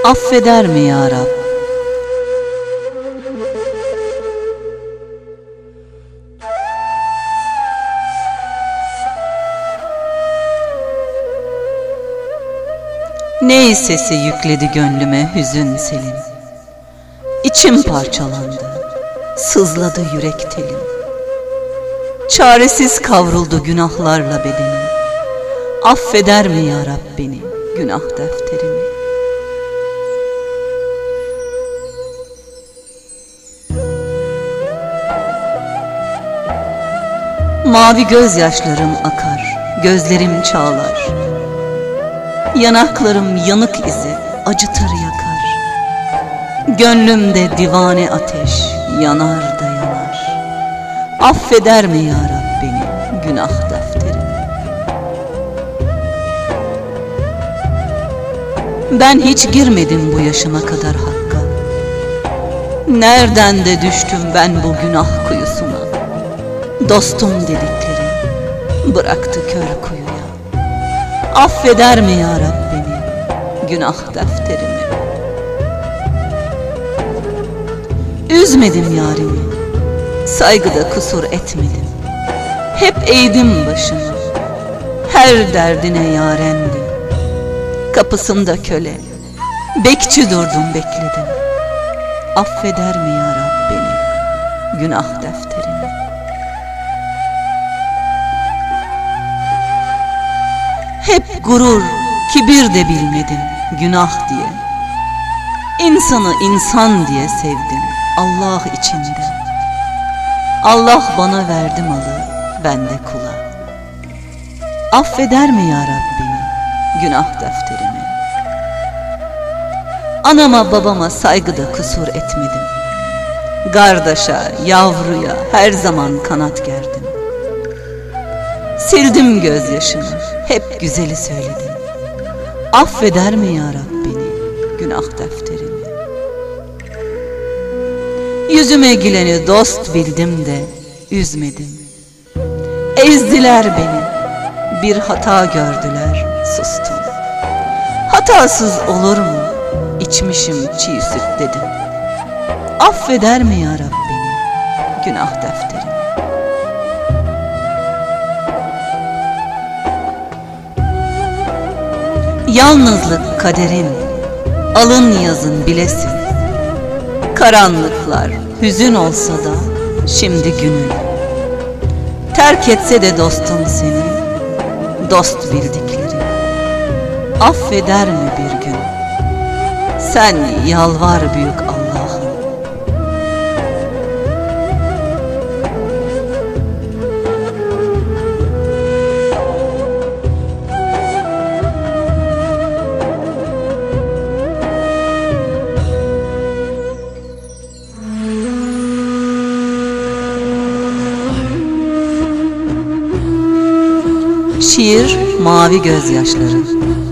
affeder mi ya Rab? Ney sesi yükledi gönlüme hüzün selim. İçim parçalandı, sızladı yürek telim. Çaresiz kavruldu günahlarla bedenim. Affeder mi ya Rab beni, günah defterimi? Mavi gözyaşlarım akar, gözlerim çağlar. Yanaklarım yanık izi acıtır yakar. Gönlümde divane ateş yanar da yanar. Affeder mi ya Rab beni, günah defterimi? Ben hiç girmedim bu yaşıma kadar hakka. Nereden de düştüm ben bu günah kuyusuna? Dostum dedikleri bıraktı kör kuyuya. Affeder mi ya Rab beni, günah defterimi? Üzmedim yarimi, saygıda kusur etmedim. Hep eğdim başımı, her derdine yarendim. Kapısında köle, bekçi durdum bekledim. Affeder mi ya Rab beni, günah defterimi? Hep gurur, kibir de bilmedim günah diye. İnsanı insan diye sevdim Allah içinde. Allah bana verdi malı, ben de kula. Affeder mi ya Rab beni, günah defterimi? Anama babama saygıda kusur etmedim. Kardeşa, yavruya her zaman kanat gerdim. Sildim gözyaşımı, hep güzeli söyledim. Affeder mi ya Rab beni, günah defterimi? Yüzüme güleni dost bildim de üzmedim. Ezdiler beni, bir hata gördüler, sustum. Hatasız olur mu, içmişim çiğ süt dedim. Affeder mi ya Rab beni, günah defterimi? Yalnızlık kaderin, alın yazın bilesin. Karanlıklar hüzün olsa da şimdi günün. Terk etse de dostum seni, dost bildikleri. Affeder mi bir gün? Sen yalvar büyük Allah'ım. Şiir Mavi Gözyaşları.